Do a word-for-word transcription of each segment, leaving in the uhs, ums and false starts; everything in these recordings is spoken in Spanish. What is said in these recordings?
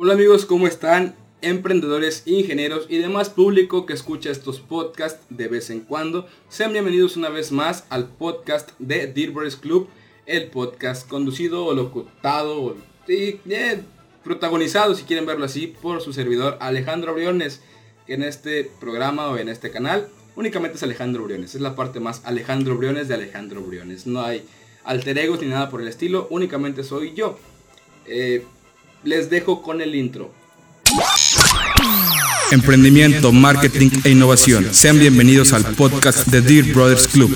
Hola amigos, ¿cómo están? Emprendedores, ingenieros y demás público que escucha estos podcasts de vez en cuando. Sean bienvenidos una vez más al podcast de Dear Brothers Club, el podcast conducido o locutado o sí, eh, protagonizado, si quieren verlo así, por su servidor Alejandro Briones, que en este programa o en este canal únicamente es Alejandro Briones. Es la parte más Alejandro Briones de Alejandro Briones. No hay alter egos ni nada por el estilo, únicamente soy yo. Eh, les dejo con el intro. Emprendimiento, marketing e innovación. Sean bienvenidos al podcast de Dear Brothers Club.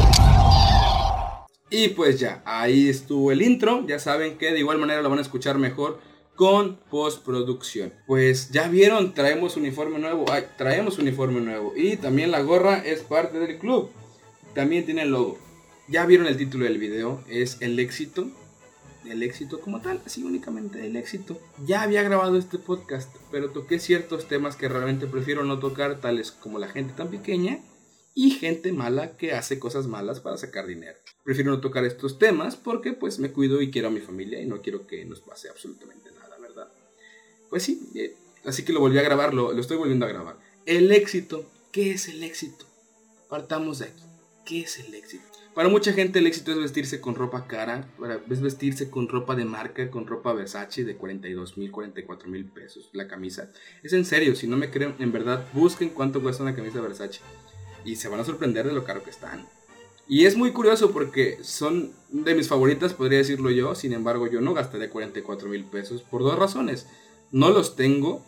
Y pues ya, ahí estuvo el intro. Ya saben que de igual manera lo van a escuchar mejor con postproducción. Pues ya vieron, traemos uniforme nuevo. Ay, traemos uniforme nuevo. Y también la gorra es parte del club. También tiene el logo. Ya vieron el título del video, es el éxito. El éxito como tal, así únicamente el éxito. Ya había grabado este podcast, pero toqué ciertos temas que realmente prefiero no tocar, tales como la gente tan pequeña y gente mala que hace cosas malas para sacar dinero. Prefiero no tocar estos temas porque pues me cuido y quiero a mi familia y no quiero que nos pase absolutamente nada, ¿verdad? Pues sí, eh, así que lo volví a grabar, lo, lo estoy volviendo a grabar. El éxito, ¿qué es el éxito? Partamos de aquí, ¿qué es el éxito? Para mucha gente el éxito es vestirse con ropa cara, es vestirse con ropa de marca, con ropa Versace de cuarenta y dos mil, cuarenta y cuatro mil pesos la camisa. Es en serio, si no me creen, en verdad, busquen cuánto cuesta una camisa Versace y se van a sorprender de lo caro que están. Y es muy curioso porque son de mis favoritas, podría decirlo yo, sin embargo yo no gastaría cuarenta y cuatro mil pesos por dos razones. No los tengo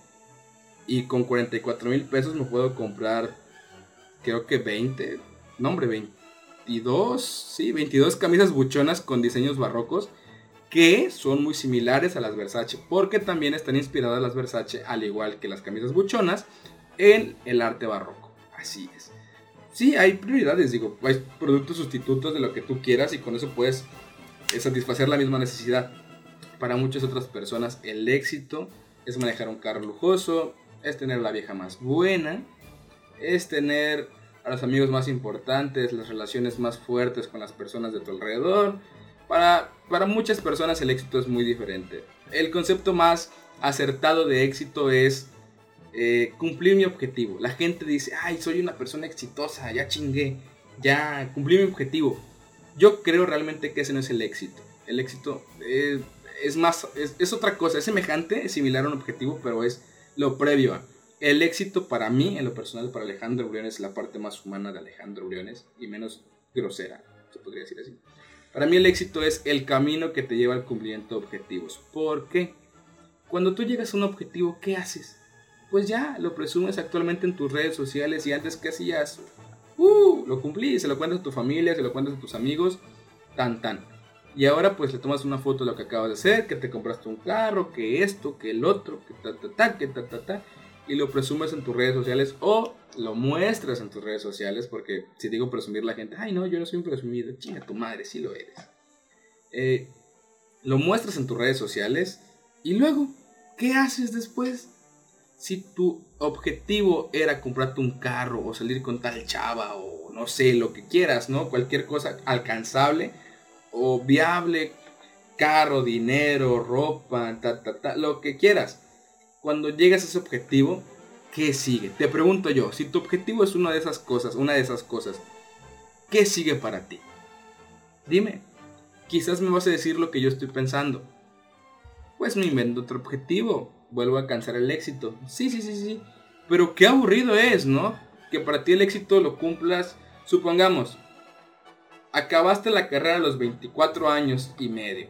y con cuarenta y cuatro mil pesos me puedo comprar, creo que veinte, no hombre, veinte. veintidós, sí, veintidós camisas buchonas con diseños barrocos que son muy similares a las Versace, porque también están inspiradas las Versace, al igual que las camisas buchonas, en el arte barroco. Así es. Sí, hay prioridades, digo, hay productos sustitutos de lo que tú quieras y con eso puedes satisfacer la misma necesidad. Para muchas otras personas el éxito es manejar un carro lujoso, es tener la vieja más buena, es tener a los amigos más importantes, las relaciones más fuertes con las personas de tu alrededor. Para, para muchas personas el éxito es muy diferente. El concepto más acertado de éxito es eh, cumplir mi objetivo. La gente dice, ay, soy una persona exitosa, ya chingué, ya cumplí mi objetivo. Yo creo realmente que ese no es el éxito. El éxito eh, es más, es, es otra cosa, es semejante, es similar a un objetivo, pero es lo previo a. El éxito para mí, en lo personal, para Alejandro Briones, es la parte más humana de Alejandro Briones y menos grosera, se podría decir así. Para mí el éxito es el camino que te lleva al cumplimiento de objetivos. ¿Por qué? Cuando tú llegas a un objetivo, ¿qué haces? Pues ya, lo presumes actualmente en tus redes sociales y antes, ¿qué hacías? ¡Uh! Lo cumplí, se lo cuentas a tu familia, se lo cuentas a tus amigos, tan tan. Y ahora pues le tomas una foto de lo que acabas de hacer, que te compraste un carro, que esto, que el otro, que ta ta ta, que ta ta ta. Y lo presumes en tus redes sociales o lo muestras en tus redes sociales, porque si digo presumir la gente, ay no, yo no soy un presumido, chinga tu madre, sí lo eres. Eh, lo muestras en tus redes sociales y luego, ¿qué haces después? Si tu objetivo era comprarte un carro o salir con tal chava o no sé, lo que quieras, ¿no? Cualquier cosa alcanzable o viable, carro, dinero, ropa, ta ta ta, lo que quieras. Cuando llegas a ese objetivo, ¿qué sigue? Te pregunto yo, si tu objetivo es una de esas cosas, una de esas cosas, ¿qué sigue para ti? Dime, quizás me vas a decir lo que yo estoy pensando. Pues me invento otro objetivo, vuelvo a alcanzar el éxito. Sí, sí, sí, sí, pero qué aburrido es, ¿no? Que para ti el éxito lo cumplas, supongamos, acabaste la carrera a los veinticuatro años y medio.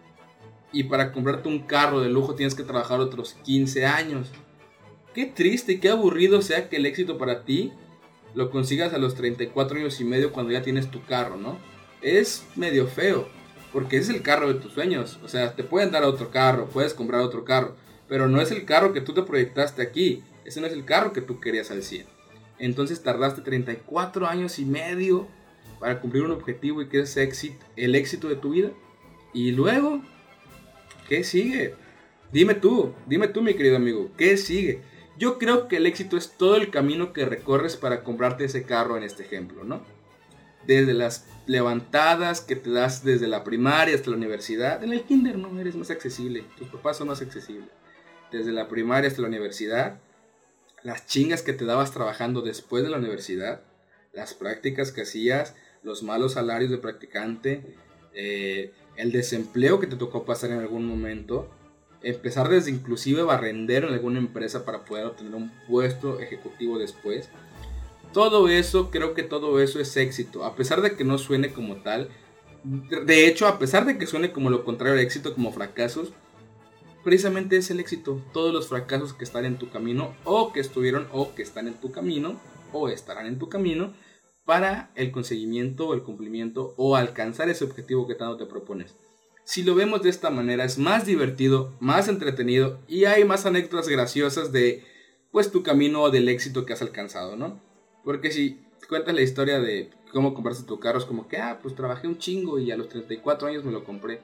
Y para comprarte un carro de lujo tienes que trabajar otros quince años. Qué triste y qué aburrido sea que el éxito para ti lo consigas a los treinta y cuatro años y medio cuando ya tienes tu carro, ¿no? Es medio feo, porque ese es el carro de tus sueños. O sea, te pueden dar otro carro, puedes comprar otro carro, pero no es el carro que tú te proyectaste aquí. Ese no es el carro que tú querías al cien. Entonces tardaste treinta y cuatro años y medio para cumplir un objetivo y que es éxito, el éxito de tu vida. Y luego, ¿qué sigue? Dime tú, dime tú mi querido amigo, ¿qué sigue? Yo creo que el éxito es todo el camino que recorres para comprarte ese carro en este ejemplo, ¿no? Desde las levantadas que te das desde la primaria hasta la universidad. En el kinder no eres más accesible, tus papás son más accesibles. desde la primaria hasta la universidad, las chingas que te dabas trabajando después de la universidad, las prácticas que hacías, los malos salarios de practicante, eh, el desempleo que te tocó pasar en algún momento, empezar desde inclusive barrendero en alguna empresa para poder obtener un puesto ejecutivo después. Todo eso, creo que todo eso es éxito, a pesar de que no suene como tal. De hecho, a pesar de que suene como lo contrario al éxito, como fracasos, precisamente es el éxito. Todos los fracasos que están en tu camino, o que estuvieron, o que están en tu camino, o estarán en tu camino, para el conseguimiento, o el cumplimiento, o alcanzar ese objetivo que tanto te propones. Si lo vemos de esta manera, es más divertido, más entretenido, y hay más anécdotas graciosas de, pues, tu camino o del éxito que has alcanzado, ¿no? Porque si cuentas la historia de cómo compraste tu carro, es como que, ah, pues trabajé un chingo y a los treinta y cuatro años me lo compré.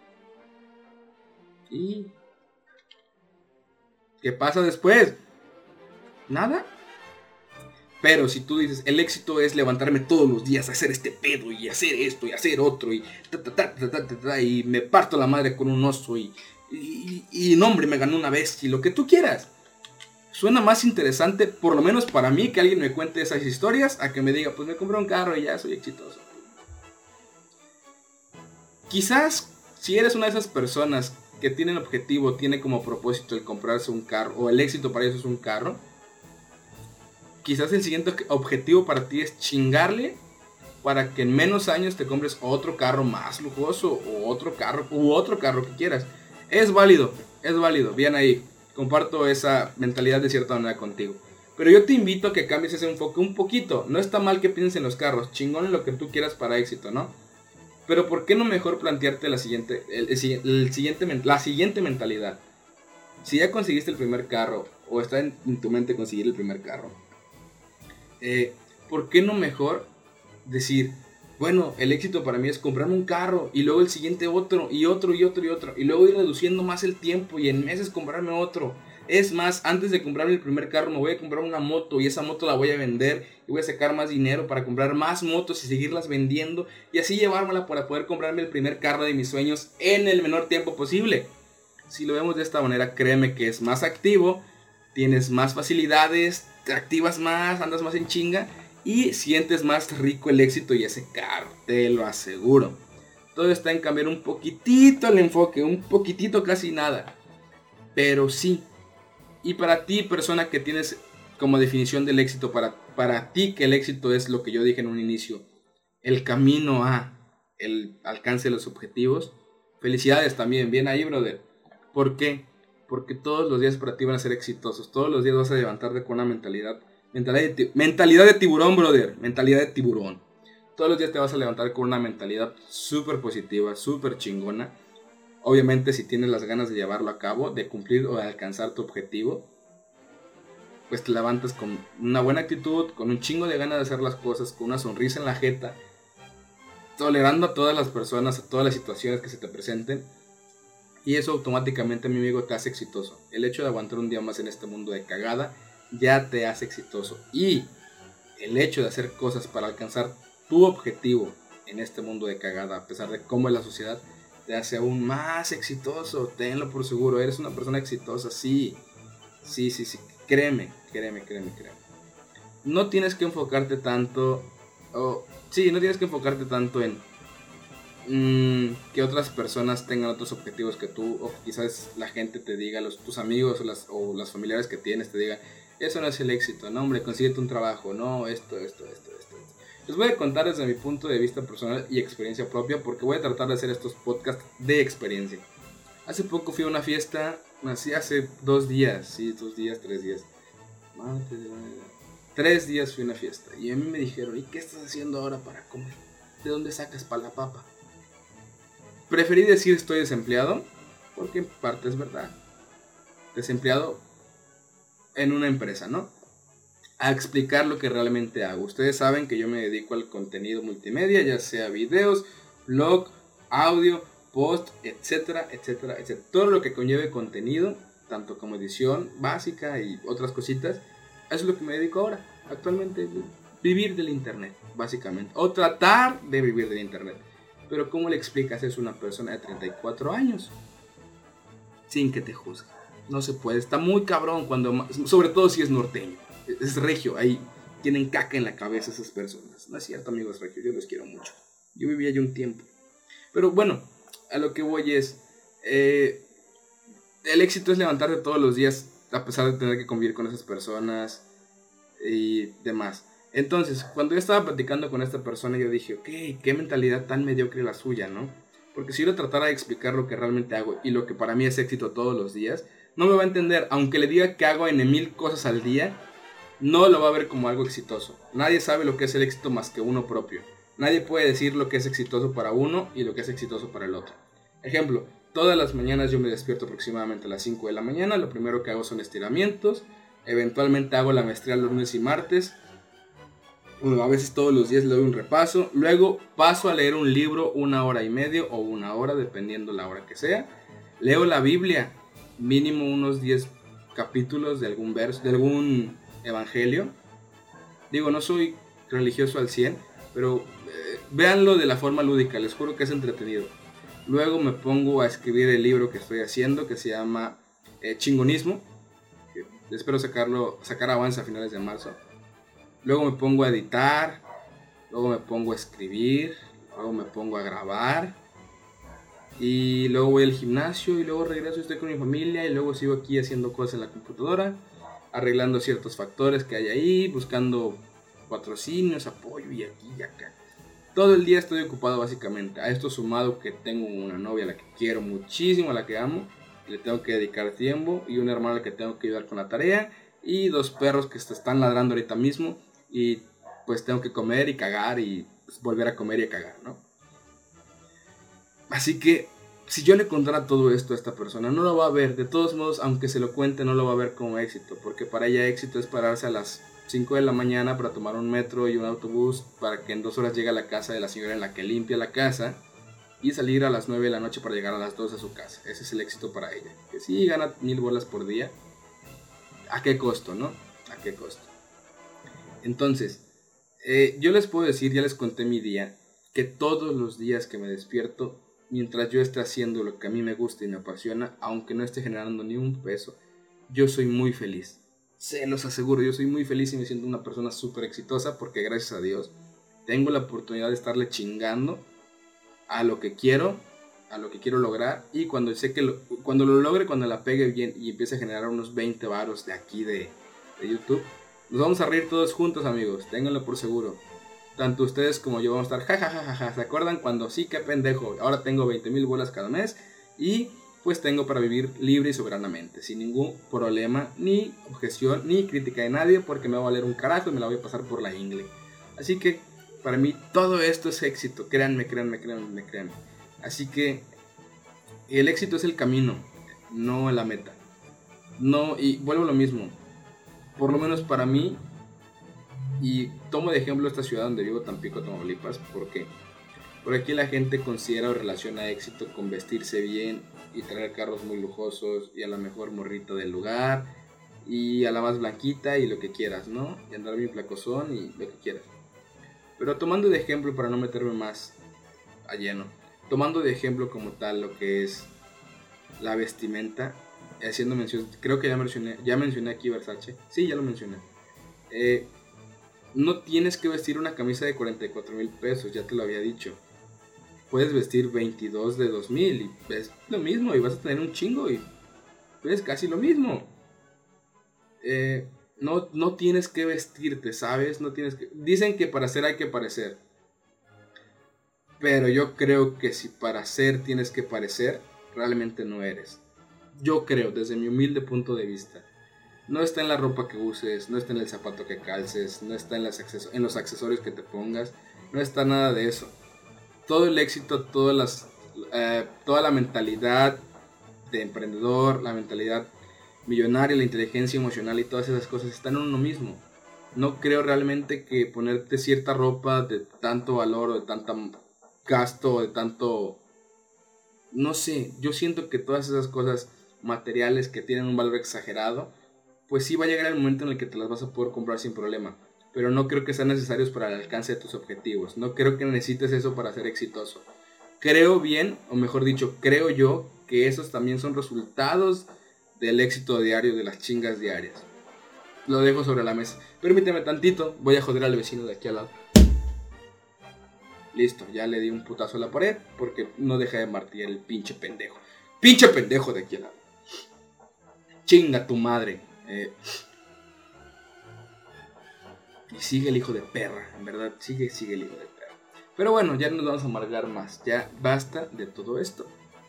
¿Y qué pasa después? Nada. Pero si tú dices, el éxito es levantarme todos los días, hacer este pedo y hacer esto y hacer otro y ta, ta, ta, ta, ta, ta, ta, y me parto la madre con un oso y, y, y, y no, hombre, me ganó una bestia y lo que tú quieras. Suena más interesante, por lo menos para mí, que alguien me cuente esas historias a que me diga, pues me compré un carro y ya soy exitoso. Quizás si eres una de esas personas que tienen objetivo, tiene como propósito el comprarse un carro, o el éxito para ellos es un carro, quizás el siguiente objetivo para ti es chingarle para que en menos años te compres otro carro más lujoso, o otro carro, u otro carro que quieras. Es válido, es válido, bien ahí. Comparto esa mentalidad de cierta manera contigo. Pero yo te invito a que cambies ese enfoque un poquito. No está mal que pienses en los carros. Chingón en lo que tú quieras para éxito, ¿no? Pero ¿por qué no mejor plantearte la siguiente, el, el, el siguiente, la siguiente mentalidad? Si ya conseguiste el primer carro, o está en, en tu mente conseguir el primer carro, eh, ¿por qué no mejor decir, bueno, el éxito para mí es comprarme un carro, y luego el siguiente otro, y otro, y otro, y otro, y luego ir reduciendo más el tiempo, y en meses comprarme otro? Es más, antes de comprarme el primer carro me voy a comprar una moto, y esa moto la voy a vender, y voy a sacar más dinero para comprar más motos y seguirlas vendiendo, y así llevármela para poder comprarme el primer carro de mis sueños en el menor tiempo posible. Si lo vemos de esta manera, créeme que es más activo, tienes más facilidades, te activas más, andas más en chinga, y sientes más rico el éxito y ese carro, te lo aseguro. Todo está en cambiar un poquitito el enfoque, un poquitito, casi nada. Pero sí. Y para ti, persona que tienes como definición del éxito, para, para ti que el éxito es lo que yo dije en un inicio, el camino a el alcance de los objetivos, felicidades también, bien ahí, brother. ¿Por qué? Porque todos los días para ti van a ser exitosos, todos los días vas a levantarte con una mentalidad Mentalidad de, mentalidad de tiburón, brother. Mentalidad de tiburón. Todos los días te vas a levantar con una mentalidad súper positiva, súper chingona. Obviamente, si tienes las ganas de llevarlo a cabo, de cumplir o de alcanzar tu objetivo, pues te levantas con una buena actitud, con un chingo de ganas de hacer las cosas, con una sonrisa en la jeta, tolerando a todas las personas, a todas las situaciones que se te presenten. Y eso automáticamente, mi amigo, te hace exitoso. El hecho de aguantar un día más en este mundo de cagada ya te hace exitoso. Y el hecho de hacer cosas para alcanzar tu objetivo en este mundo de cagada, a pesar de cómo es la sociedad, te hace aún más exitoso. Tenlo por seguro, eres una persona exitosa, sí. Sí, sí, sí, créeme, créeme, créeme, créeme. No tienes que enfocarte tanto, oh, sí, no tienes que enfocarte tanto en mmm, que otras personas tengan otros objetivos que tú, o quizás la gente te diga, los, tus amigos o las, o las familiares que tienes te digan, eso no es el éxito, no, hombre, consíguete un trabajo, no, esto, esto, esto, esto. Les voy a contar desde mi punto de vista personal y experiencia propia, porque voy a tratar de hacer estos podcasts de experiencia. Hace poco fui a una fiesta, así hace dos días, sí, dos días, tres días. Tres días fui a una fiesta y a mí me dijeron, ¿y qué estás haciendo ahora para comer? ¿De dónde sacas para la papa? Preferí decir estoy desempleado, porque en parte es verdad. Desempleado en una empresa, ¿no? A explicar lo que realmente hago. Ustedes saben que yo me dedico al contenido multimedia, ya sea videos, blog, audio, post, etcétera, etcétera, etcétera. Todo lo que conlleve contenido, tanto como edición básica y otras cositas, eso es lo que me dedico ahora, actualmente, vivir del internet, básicamente, o tratar de vivir del internet. Pero ¿cómo le explicas eso a una persona de treinta y cuatro años? Sin que te juzgue. No se puede, está muy cabrón cuando, sobre todo si es norteño, es regio, ahí tienen caca en la cabeza esas personas. No es cierto, amigos regios, yo los quiero mucho. Yo viví allí un tiempo. Pero bueno, a lo que voy es, eh, el éxito es levantarte todos los días a pesar de tener que convivir con esas personas y demás. Entonces, cuando yo estaba platicando con esta persona, yo dije, ok, qué mentalidad tan mediocre la suya, ¿no? Porque si yo le tratara de explicar lo que realmente hago y lo que para mí es éxito todos los días, no me va a entender. Aunque le diga que hago en mil cosas al día, no lo va a ver como algo exitoso. Nadie sabe lo que es el éxito más que uno propio. Nadie puede decir lo que es exitoso para uno y lo que es exitoso para el otro. Ejemplo, todas las mañanas yo me despierto aproximadamente a las cinco de la mañana. Lo primero que hago son estiramientos. Eventualmente hago la maestría los lunes y martes. Bueno, a veces todos los días le doy un repaso. Luego paso a leer un libro una hora y medio o una hora, dependiendo la hora que sea. Leo la Biblia, mínimo unos diez capítulos de algún verso, de algún evangelio. Digo, no soy religioso al cien, pero eh, véanlo de la forma lúdica, les juro que es entretenido. Luego me pongo a escribir el libro que estoy haciendo, que se llama eh, Chingonismo, que espero sacarlo, sacar avance a finales de marzo. Luego me pongo a editar, luego me pongo a escribir, luego me pongo a grabar, y luego voy al gimnasio, y luego regreso, estoy con mi familia, y luego sigo aquí haciendo cosas en la computadora, arreglando ciertos factores que hay ahí, buscando patrocinios, apoyo y aquí y acá. Todo el día estoy ocupado básicamente. A esto sumado que tengo una novia a la que quiero muchísimo, a la que amo, y le tengo que dedicar tiempo, y un hermano al que tengo que ayudar con la tarea, y dos perros que se están ladrando ahorita mismo, y pues tengo que comer y cagar y pues, volver a comer y a cagar, ¿no? Así que si yo le contara todo esto a esta persona, no lo va a ver. De todos modos, aunque se lo cuente, no lo va a ver como éxito, porque para ella éxito es pararse a las cinco de la mañana para tomar un metro y un autobús para que en dos horas llegue a la casa de la señora en la que limpia la casa y salir a las nueve de la noche para llegar a las dos a su casa. Ese es el éxito para ella. Que sí, gana mil bolas por día. ¿A qué costo, no? ¿A qué costo? Entonces, eh, yo les puedo decir, ya les conté mi día, que todos los días que me despierto, mientras yo esté haciendo lo que a mí me gusta y me apasiona, aunque no esté generando ni un peso, yo soy muy feliz. Se los aseguro, yo soy muy feliz y me siento una persona súper exitosa porque gracias a Dios tengo la oportunidad de estarle chingando a lo que quiero, a lo que quiero lograr, y cuando sé que lo, cuando lo logre, cuando la pegue bien y empiece a generar unos veinte varos de aquí de, de YouTube, nos vamos a reír todos juntos, amigos, ténganlo por seguro. Tanto ustedes como yo vamos a estar jajajaja, ja, ja, ja. ¿Se acuerdan cuando sí, qué pendejo? Ahora tengo veinte mil bolas cada mes y pues tengo para vivir libre y soberanamente, sin ningún problema, ni objeción, ni crítica de nadie, porque me va a valer un carajo y me la voy a pasar por la ingle. Así que para mí todo esto es éxito, créanme, créanme, créanme, créanme. Así que el éxito es el camino, no la meta. No, y vuelvo a lo mismo, por lo menos para mí, y tomo de ejemplo esta ciudad donde vivo, Tampico, Tamaulipas, porque por aquí la gente considera o relaciona éxito con vestirse bien y traer carros muy lujosos y a la mejor morrita del lugar y a la más blanquita y lo que quieras, ¿no? Y andar bien placosón y lo que quieras. Pero tomando de ejemplo, para no meterme más a lleno, tomando de ejemplo como tal lo que es la vestimenta, haciendo mención, creo que ya mencioné, ya mencioné aquí Versace, sí, ya lo mencioné. Eh, no tienes que vestir una camisa de cuarenta y cuatro mil pesos, ya te lo había dicho. Puedes vestir veintidós de dos mil y ves lo mismo y vas a tener un chingo y ves casi lo mismo. Eh, no, no tienes que vestirte, ¿sabes? No tienes que... Dicen que para ser hay que parecer. Pero yo creo que si para ser tienes que parecer, realmente no eres. Yo creo, desde mi humilde punto de vista. No está en la ropa que uses, no está en el zapato que calces, no está en, las acceso- en los accesorios que te pongas, no está nada de eso. Todo el éxito, todas las, eh, toda la mentalidad de emprendedor, la mentalidad millonaria, la inteligencia emocional y todas esas cosas están en uno mismo. No creo realmente que ponerte cierta ropa de tanto valor o de tanto gasto o de tanto... No sé, yo siento que todas esas cosas materiales que tienen un valor exagerado, pues sí va a llegar el momento en el que te las vas a poder comprar sin problema. Pero no creo que sean necesarios para el alcance de tus objetivos. No creo que necesites eso para ser exitoso. Creo bien, o mejor dicho, creo yo que esos también son resultados del éxito diario, de las chingas diarias. Lo dejo sobre la mesa. Permíteme tantito, voy a joder al vecino de aquí al lado. Listo, ya le di un putazo a la pared porque no deja de martillar el pinche pendejo. Pinche pendejo de aquí al lado. Chinga tu madre. Eh. Y sigue el hijo de perra, en verdad, sigue, sigue el hijo de perra. Pero bueno, ya no nos vamos a amargar más, ya basta de todo esto.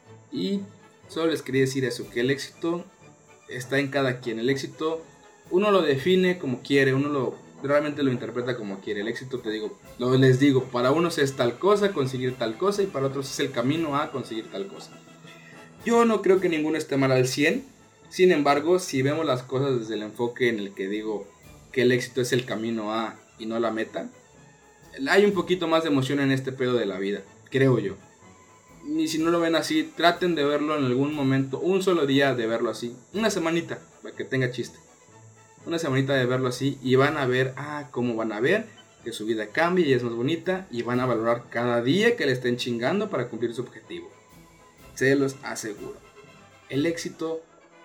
Y solo les quería decir eso, que el éxito está en cada quien. El éxito uno lo define como quiere, uno lo realmente lo interpreta como quiere. El éxito, te digo, lo les digo, para unos es tal cosa, conseguir tal cosa, y para otros es el camino a conseguir tal cosa. Yo no creo que ninguno esté mal al cien. Sin embargo, si vemos las cosas desde el enfoque en el que digo que el éxito es el camino a y no la meta, hay un poquito más de emoción en este pedo de la vida, creo yo. Y si no lo ven así, traten de verlo en algún momento, un solo día de verlo así, una semanita, para que tenga chiste. Una semanita de verlo así y van a ver, ah, cómo van a ver que su vida cambia y es más bonita, y van a valorar cada día que le estén chingando para cumplir su objetivo. Se los aseguro. El éxito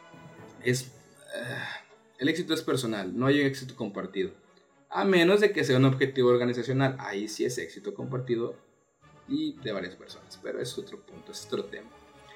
es uh, el éxito es personal, no hay un éxito compartido. A menos de que sea un objetivo organizacional, ahí sí es éxito compartido y de varias personas, pero es otro punto, es otro tema.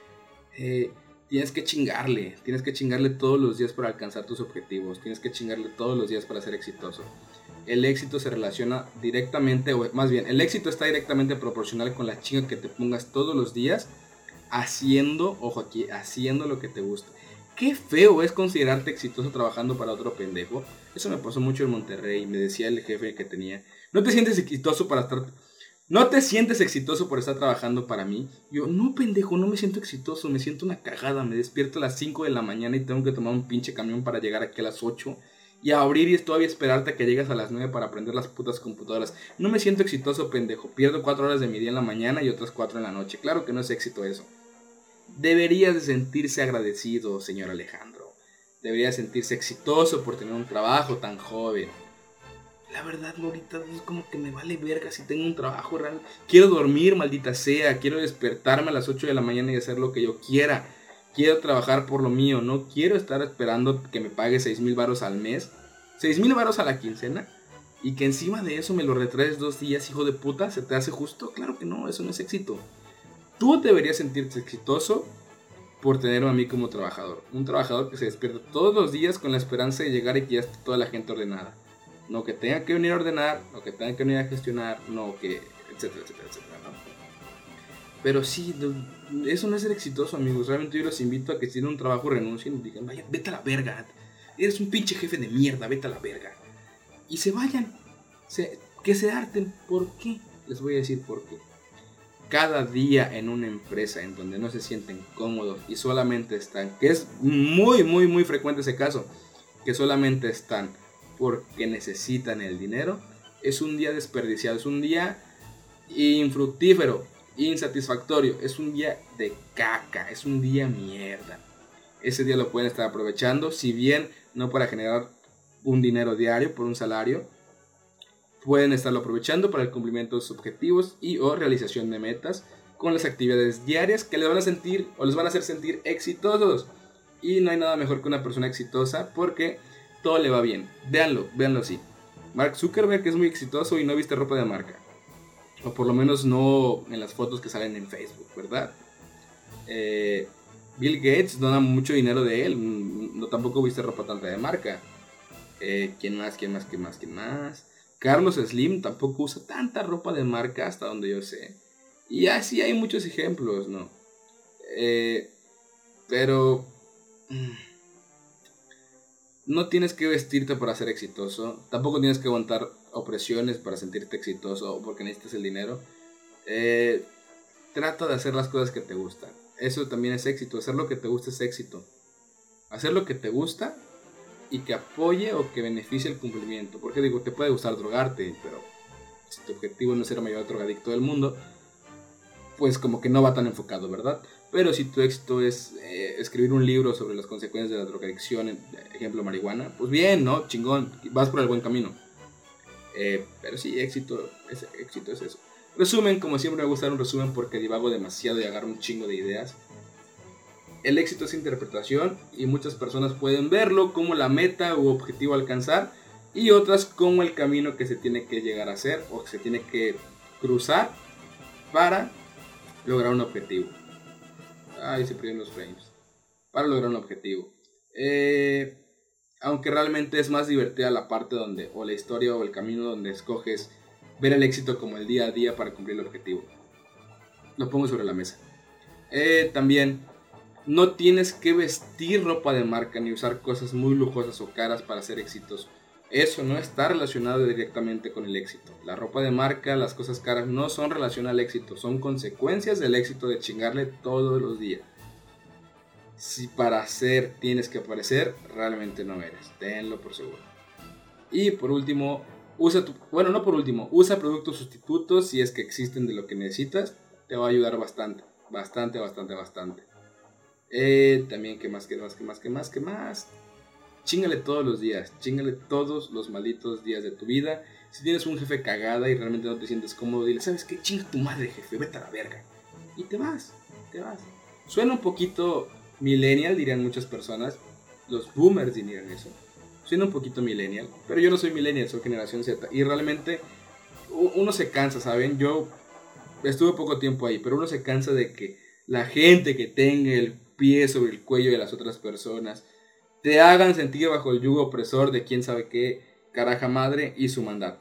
Eh, tienes que chingarle, tienes que chingarle todos los días para alcanzar tus objetivos, tienes que chingarle todos los días para ser exitoso. El éxito se relaciona directamente, o más bien, el éxito está directamente proporcional con la chinga que te pongas todos los días haciendo, ojo aquí, haciendo lo que te gusta. Qué feo es considerarte exitoso trabajando para otro pendejo. Eso me pasó mucho en Monterrey. Me decía el jefe que tenía, no te sientes exitoso para estar... ¿No te sientes exitoso por estar trabajando para mí? Yo, no pendejo, no me siento exitoso, me siento una cagada. Me despierto a las cinco de la mañana y tengo que tomar un pinche camión para llegar aquí a las ocho. Y a abrir y todavía esperarte a que llegues a las nueve para aprender las putas computadoras. No me siento exitoso, pendejo. Pierdo cuatro horas de mi día en la mañana y otras cuatro en la noche. Claro que no es éxito eso. Deberías de sentirse agradecido, señor Alejandro. Deberías sentirse exitoso por tener un trabajo tan joven. La verdad, ahorita es como que me vale verga si tengo un trabajo real. Quiero dormir, maldita sea. Quiero despertarme a las ocho de la mañana y hacer lo que yo quiera. Quiero trabajar por lo mío. No quiero estar esperando que me pague seis mil varos al mes. seis mil varos a la quincena. Y que encima de eso me lo retraes dos días, hijo de puta. ¿Se te hace justo? Claro que no, eso no es éxito. Tú deberías sentirte exitoso por tenerme a mí como trabajador. Un trabajador que se despierta todos los días con la esperanza de llegar y que ya esté toda la gente ordenada. No que tenga que venir a ordenar, no que tenga que venir a gestionar, no que... etcétera, etcétera, etcétera, ¿no? Pero sí, eso no es ser exitoso, amigos. Realmente yo los invito a que si tienen un trabajo renuncien y digan, vaya, vete a la verga. Eres un pinche jefe de mierda, vete a la verga. Y se vayan. Se, que se harten. ¿Por qué? Les voy a decir por qué. Cada día en una empresa en donde no se sienten cómodos y solamente están, que es muy, muy, muy frecuente ese caso, que solamente están porque necesitan el dinero, es un día desperdiciado, es un día infructífero, insatisfactorio, es un día de caca, es un día mierda. Ese día lo pueden estar aprovechando, si bien no para generar un dinero diario por un salario, pueden estarlo aprovechando para el cumplimiento de sus objetivos y o realización de metas con las actividades diarias que les van a sentir o les van a hacer sentir exitosos. Y no hay nada mejor que una persona exitosa porque todo le va bien. Véanlo, véanlo así. Mark Zuckerberg es muy exitoso y no viste ropa de marca. O por lo menos no en las fotos que salen en Facebook, ¿verdad? Eh, Bill Gates dona mucho dinero de él. No tampoco viste ropa tanta de marca. Eh, ¿Quién más? ¿Quién más? ¿Quién más? ¿Quién más? Carlos Slim tampoco usa tanta ropa de marca hasta donde yo sé. Y así hay muchos ejemplos, ¿no? Eh, pero... no tienes que vestirte para ser exitoso. Tampoco tienes que aguantar opresiones para sentirte exitoso o porque necesitas el dinero. Eh, trata de hacer las cosas que te gustan. Eso también es éxito. Hacer lo que te gusta es éxito. Hacer lo que te gusta y que apoye o que beneficie el cumplimiento. Porque digo, te puede gustar drogarte, pero si tu objetivo no es ser el mayor drogadicto del mundo, pues como que no va tan enfocado, ¿verdad? Pero si tu éxito es eh, escribir un libro sobre las consecuencias de la drogadicción, ejemplo marihuana, pues bien, ¿no? Chingón, vas por el buen camino. Eh, pero sí, éxito es, éxito es eso. Resumen, como siempre me gusta dar un resumen porque divago demasiado y agarro un chingo de ideas. el éxito es interpretación y muchas personas pueden verlo como la meta u objetivo a alcanzar y otras como el camino que se tiene que llegar a hacer o que se tiene que cruzar para lograr un objetivo. Ay, se perdieron los frames. Para lograr un objetivo. Eh, aunque realmente es más divertida la parte donde, o la historia o el camino donde escoges ver el éxito como el día a día para cumplir el objetivo. Lo pongo sobre la mesa. Eh, también, no tienes que vestir ropa de marca ni usar cosas muy lujosas o caras para ser exitoso. Eso no está relacionado directamente con el éxito. La ropa de marca, las cosas caras no son relación al éxito, son consecuencias del éxito de chingarle todos los días. Si para hacer tienes que aparecer, realmente no eres, tenlo por seguro. Y por último, usa tu, bueno no por último, usa productos sustitutos si es que existen de lo que necesitas, te va a ayudar bastante, bastante, bastante, bastante. Eh, también, ¿qué más, qué más, qué más, qué más, qué más? Chíngale todos los días, chíngale todos los malditos días de tu vida. Si tienes un jefe cagada y realmente no te sientes cómodo, dile, ¿sabes qué? Chinga tu madre, jefe, vete a la verga. Y te vas, te vas. Suena un poquito millennial, dirían muchas personas. Los boomers dirían eso. Suena un poquito millennial, pero yo no soy millennial, soy generación Z. Y realmente uno se cansa, ¿saben? Yo estuve poco tiempo ahí, pero uno se cansa de que la gente que tenga el pie sobre el cuello de las otras personas te hagan sentir bajo el yugo opresor de quién sabe qué caraja madre y su mandato.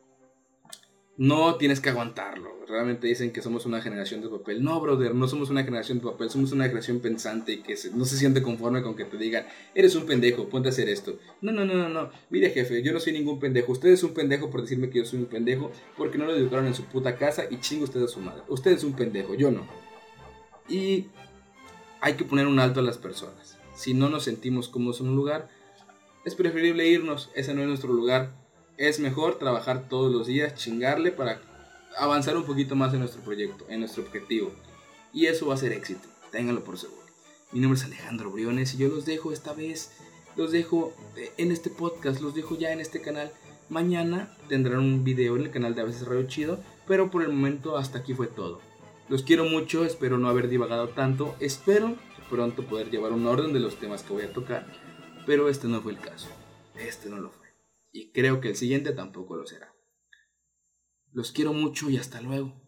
No tienes que aguantarlo. Realmente dicen que somos una generación de papel. No, brother, no somos una generación de papel. Somos una generación pensante y que se, no se siente conforme con que te digan, eres un pendejo, ponte a hacer esto. No, no, no, no, no. Mire, jefe, yo no soy ningún pendejo. Usted es un pendejo por decirme que yo soy un pendejo porque no lo educaron en su puta casa y chingue usted a su madre. Usted es un pendejo, yo no. Y hay que poner un alto a las personas. Si no nos sentimos cómodos en un lugar, es preferible irnos. Ese no es nuestro lugar. Es mejor trabajar todos los días, chingarle para avanzar un poquito más en nuestro proyecto, en nuestro objetivo. Y eso va a ser éxito, ténganlo por seguro. Mi nombre es Alejandro Briones y yo los dejo esta vez, los dejo en este podcast, los dejo ya en este canal. Mañana tendrán un video en el canal de A veces Radio Chido, pero por el momento hasta aquí fue todo. Los quiero mucho, espero no haber divagado tanto, espero pronto poder llevar un orden de los temas que voy a tocar, pero este no fue el caso, este no lo fue, y creo que el siguiente tampoco lo será. Los quiero mucho y hasta luego.